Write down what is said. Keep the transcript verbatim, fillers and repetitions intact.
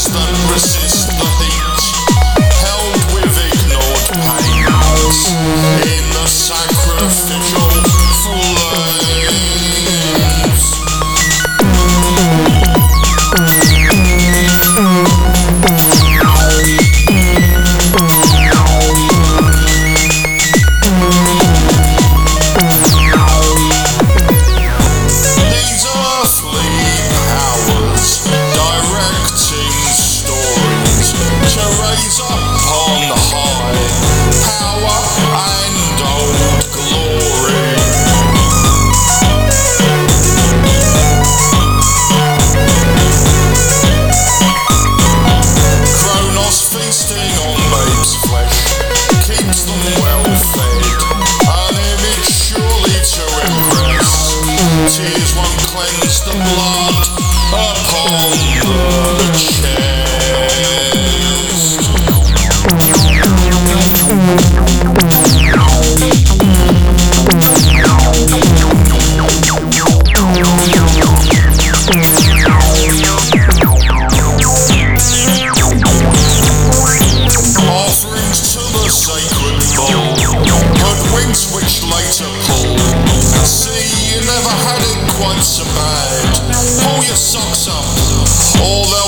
that resist the heat, held with ignored pains in the sacrificial flames. These earthly powers directing stories to raise up on high power and old glory. Kronos feasting on babes' flesh keeps them well fed, an image surely to impress. Tears won't cleanse the blood upon the chest. Offerings to the sacred bull, hoodwinks which later pull. See, you never had it quite so bad. Pull your socks up, or they'll